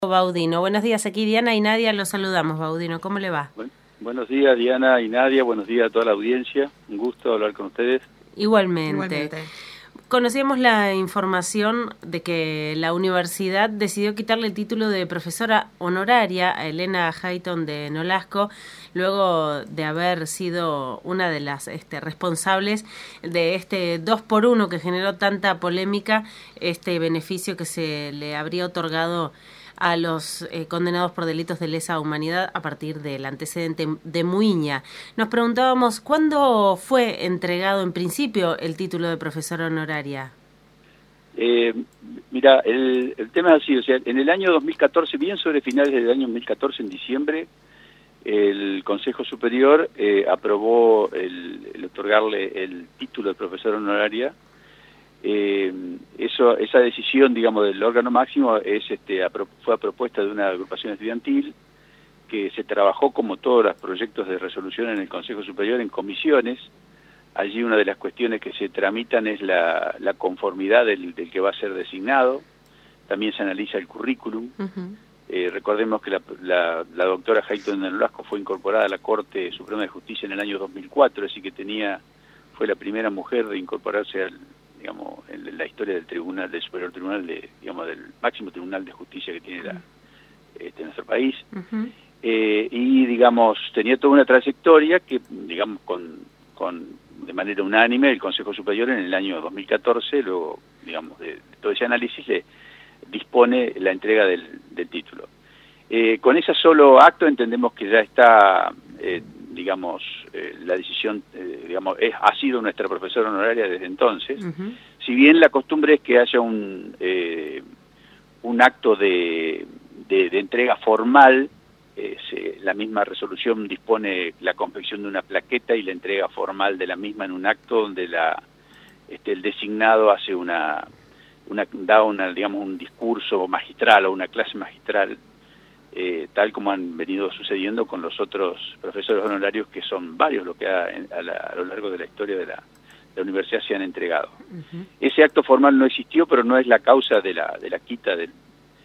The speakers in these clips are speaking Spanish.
Baudino. Buenos días, aquí Diana y Nadia, los saludamos. Baudino, ¿cómo le va? Buenos días, Diana y Nadia, buenos días a toda la audiencia, un gusto hablar con ustedes. Igualmente. Conocíamos la información de que la universidad decidió quitarle el título de profesora honoraria a Elena Hayton de Nolasco, luego de haber sido una de las responsables de este 2x1 que generó tanta polémica, este beneficio que se le habría otorgado a los condenados por delitos de lesa humanidad a partir del antecedente de Muiña. Nos preguntábamos, ¿cuándo fue entregado en principio el título de profesora honoraria? Mira, el tema es así, o sea, en el año 2014, bien sobre finales del año 2014, en diciembre, el Consejo Superior aprobó el otorgarle el título de profesora honoraria. Esa decisión, digamos, del órgano máximo fue a propuesta de una agrupación estudiantil que se trabajó, como todos los proyectos de resolución en el Consejo Superior, en comisiones. Allí una de las cuestiones que se tramitan es la conformidad del que va a ser designado. También se analiza el currículum. Recordemos que la doctora Hayton de Nolasco fue incorporada a la Corte Suprema de Justicia en el año 2004, así que fue la primera mujer de incorporarse en la historia del tribunal, del superior tribunal, del máximo tribunal de justicia que tiene nuestro país. Y, digamos, tenía toda una trayectoria que, digamos, de manera unánime el Consejo Superior en el año 2014, luego, digamos, de todo ese análisis, le dispone la entrega del título. Con ese solo acto entendemos que ya está, la decisión, ha sido nuestra profesora honoraria desde entonces. Si bien la costumbre es que haya un acto de entrega formal, la misma resolución dispone la confección de una plaqueta y la entrega formal de la misma en un acto donde el designado hace da un discurso magistral o una clase magistral, tal como han venido sucediendo con los otros profesores honorarios, que son varios los que a lo largo de la historia de la universidad se han entregado. Ese acto formal no existió, pero no es la causa de la quita de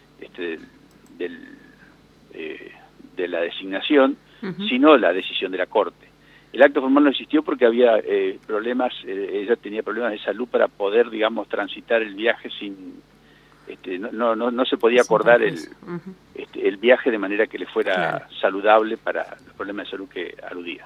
la designación, sino la decisión de la Corte. El acto formal no existió porque había problemas, ella tenía problemas de salud para poder, digamos, transitar el viaje sin... no se podía acordar el viaje de manera que le fuera saludable para los problemas de salud que aludía.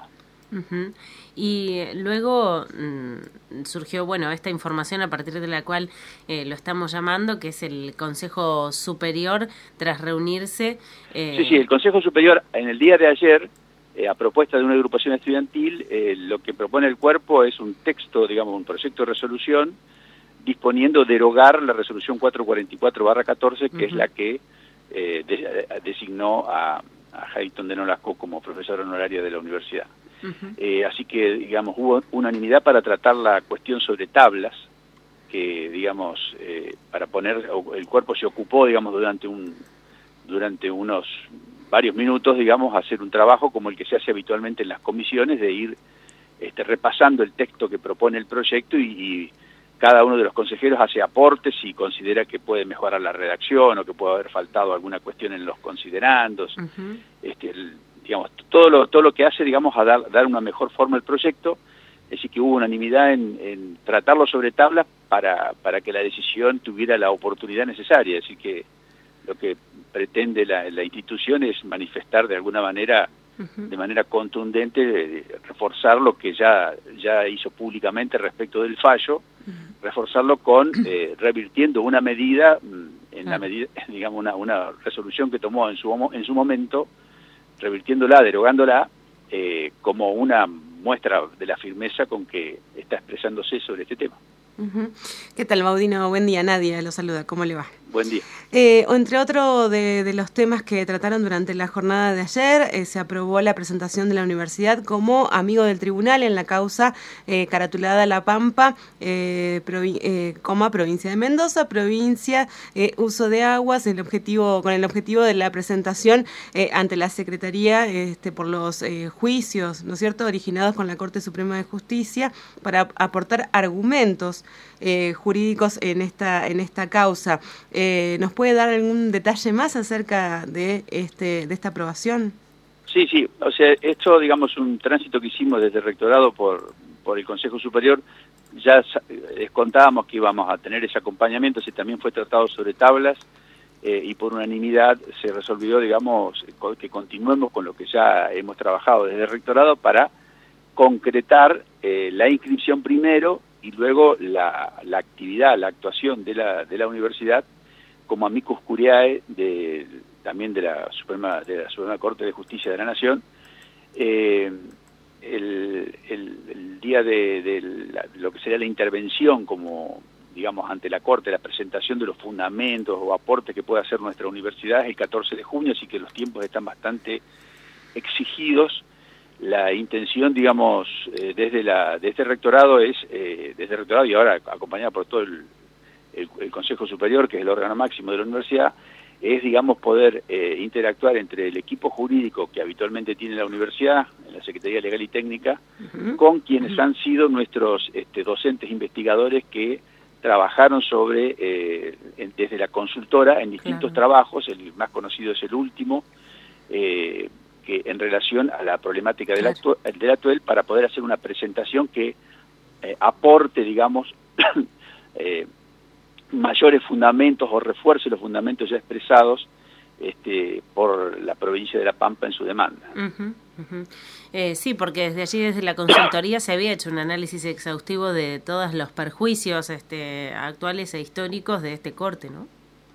Y luego surgió, esta información a partir de la cual lo estamos llamando, que es el Consejo Superior, tras reunirse... Sí, el Consejo Superior en el día de ayer, a propuesta de una agrupación estudiantil, lo que propone el cuerpo es un texto, digamos, un proyecto de resolución, disponiendo derogar la resolución 444/14, que es la que designó a Hayton de Nolasco como profesora honoraria de la universidad. Así que, digamos, hubo unanimidad para tratar la cuestión sobre tablas, que, digamos, el cuerpo se ocupó, digamos, durante unos varios minutos, digamos, a hacer un trabajo como el que se hace habitualmente en las comisiones, de ir repasando el texto que propone el proyecto y cada uno de los consejeros hace aportes y considera que puede mejorar la redacción o que puede haber faltado alguna cuestión en los considerandos. Digamos, todo lo que hace, digamos, a dar una mejor forma al proyecto. Así que hubo unanimidad en tratarlo sobre tablas para que la decisión tuviera la oportunidad necesaria. Así que lo que pretende la institución es manifestar de alguna manera, de manera contundente, reforzar lo que ya hizo públicamente respecto del fallo, reforzarlo revirtiendo una medida, digamos, una resolución que tomó en su momento, revirtiéndola, derogándola, como una muestra de la firmeza con que está expresándose sobre este tema. ¿Qué tal, Baudino? Buen día, Nadia lo saluda, ¿cómo le va? Buen día. Entre otro de los temas que trataron durante la jornada de ayer, se aprobó la presentación de la universidad como amigo del tribunal en la causa caratulada La Pampa, provincia de Mendoza, provincia uso de aguas, con el objetivo de la presentación ante la Secretaría por los juicios, ¿no es cierto?, originados con la Corte Suprema de Justicia, para aportar argumentos jurídicos en esta causa. ¿Nos puede dar algún detalle más acerca de esta aprobación? Sí, o sea, esto, digamos, un tránsito que hicimos desde el rectorado por el Consejo Superior, ya les contábamos que íbamos a tener ese acompañamiento, ese también fue tratado sobre tablas, y por unanimidad se resolvió, digamos, que continuemos con lo que ya hemos trabajado desde el rectorado para concretar la inscripción primero y luego la actividad, la actuación de la universidad como amicus curiae también de la Suprema Corte de Justicia de la Nación. El día de lo que sería la intervención como, digamos, ante la Corte, la presentación de los fundamentos o aportes que puede hacer nuestra universidad es el 14 de junio, así que los tiempos están bastante exigidos. La intención, digamos, desde el rectorado desde el rectorado y ahora acompañada por todo el Consejo Superior, que es el órgano máximo de la universidad, es, digamos, poder interactuar entre el equipo jurídico que habitualmente tiene la universidad, en la Secretaría Legal y Técnica, con quienes han sido nuestros docentes investigadores que trabajaron desde la consultora en distintos trabajos. El más conocido es el último, que en relación a la problemática del actual, para poder hacer una presentación que aporte, digamos, mayores fundamentos o refuerce los fundamentos ya expresados por la provincia de La Pampa en su demanda. Sí, porque desde allí, desde la consultoría, se había hecho un análisis exhaustivo de todos los perjuicios actuales e históricos de este corte, ¿no?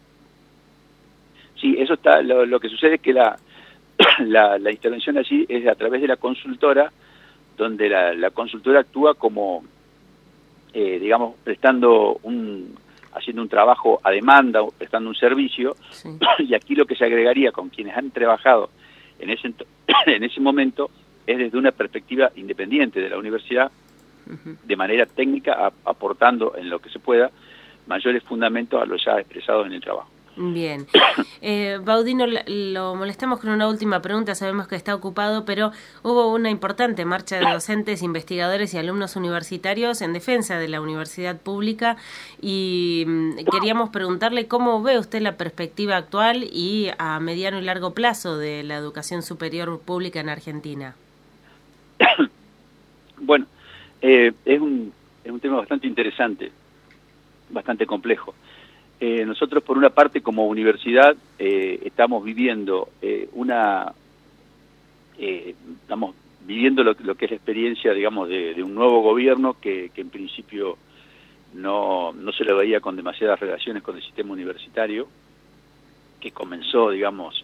Sí, eso está. Lo que sucede es que la intervención allí es a través de la consultora, donde la consultora actúa como, digamos, haciendo un trabajo a demanda, prestando un servicio, sí. Y aquí lo que se agregaría con quienes han trabajado en ese momento es desde una perspectiva independiente de la universidad, de manera técnica, aportando en lo que se pueda mayores fundamentos a lo ya expresado en el trabajo. Bien. Baudino, lo molestamos con una última pregunta, sabemos que está ocupado, pero hubo una importante marcha de docentes, investigadores y alumnos universitarios en defensa de la universidad pública y queríamos preguntarle cómo ve usted la perspectiva actual y a mediano y largo plazo de la educación superior pública en Argentina. Bueno, es un tema bastante interesante, bastante complejo. Nosotros, por una parte, como universidad, estamos viviendo estamos viviendo lo que es la experiencia, digamos, de un nuevo gobierno que en principio no se lo veía con demasiadas relaciones con el sistema universitario, que comenzó, digamos,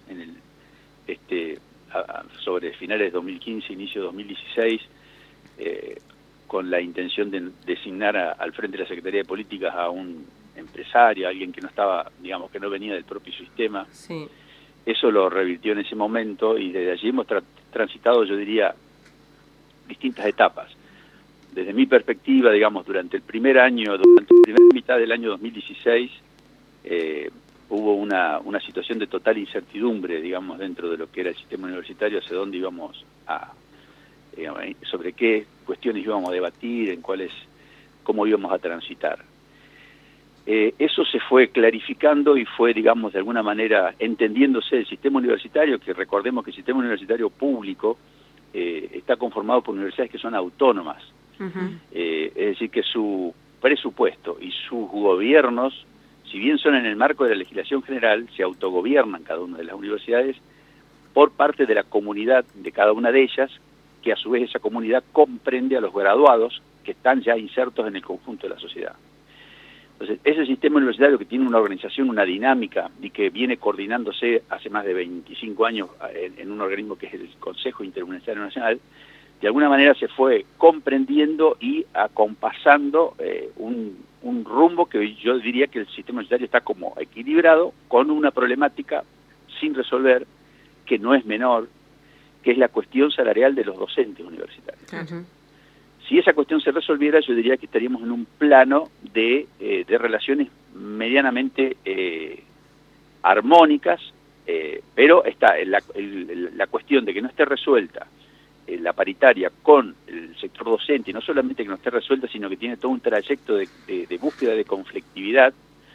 sobre finales de 2015, inicio de 2016, con la intención de designar al frente de la Secretaría de Políticas a un empresario, alguien que no estaba, digamos, que no venía del propio sistema. Sí. Eso lo revirtió en ese momento y desde allí hemos transitado, yo diría, distintas etapas. Desde mi perspectiva, digamos, durante la primera mitad del año 2016, hubo una situación de total incertidumbre, digamos, dentro de lo que era el sistema universitario, hacia dónde íbamos sobre qué cuestiones íbamos a debatir, cómo íbamos a transitar. Eso se fue clarificando y fue, digamos, de alguna manera entendiéndose el sistema universitario, que recordemos que el sistema universitario público está conformado por universidades que son autónomas. Es decir, que su presupuesto y sus gobiernos, si bien son en el marco de la legislación general, se autogobiernan cada una de las universidades por parte de la comunidad de cada una de ellas, que a su vez esa comunidad comprende a los graduados que están ya insertos en el conjunto de la sociedad. Entonces, ese sistema universitario que tiene una organización, una dinámica y que viene coordinándose hace más de 25 años en un organismo que es el Consejo Interuniversitario Nacional, de alguna manera se fue comprendiendo y acompasando un rumbo que yo diría que el sistema universitario está como equilibrado, con una problemática sin resolver, que no es menor, que es la cuestión salarial de los docentes universitarios. Si esa cuestión se resolviera, yo diría que estaríamos en un plano de relaciones medianamente armónicas, pero está la cuestión de que no esté resuelta la paritaria con el sector docente, y no solamente que no esté resuelta, sino que tiene todo un trayecto de búsqueda de conflictividad,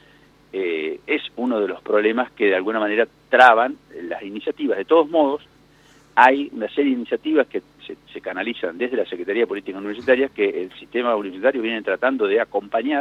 es uno de los problemas que de alguna manera traban las iniciativas. De todos modos, hay una serie de iniciativas que se canalizan desde la Secretaría de Política Universitaria que el sistema universitario viene tratando de acompañar,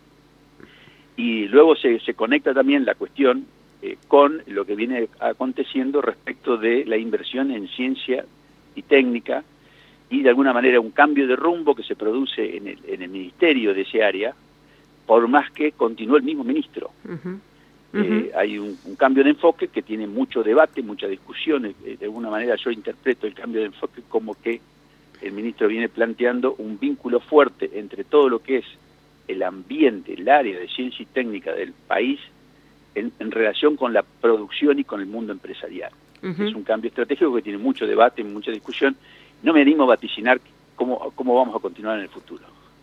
y luego se conecta también la cuestión con lo que viene aconteciendo respecto de la inversión en ciencia y técnica, y de alguna manera un cambio de rumbo que se produce en el ministerio de ese área, por más que continúe el mismo ministro. Hay un cambio de enfoque que tiene mucho debate, mucha discusión. De alguna manera yo interpreto el cambio de enfoque como que el ministro viene planteando un vínculo fuerte entre todo lo que es el ambiente, el área de ciencia y técnica del país, en relación con la producción y con el mundo empresarial. Es un cambio estratégico que tiene mucho debate, mucha discusión. No me animo a vaticinar cómo vamos a continuar en el futuro.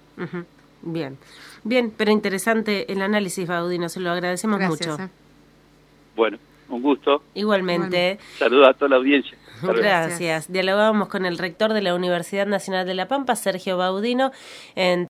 Bien, pero interesante el análisis, Baudino, se lo agradecemos mucho. Bueno, un gusto. Igualmente. Saludos a toda la audiencia. Gracias. Dialogábamos con el rector de la Universidad Nacional de La Pampa, Sergio Baudino, en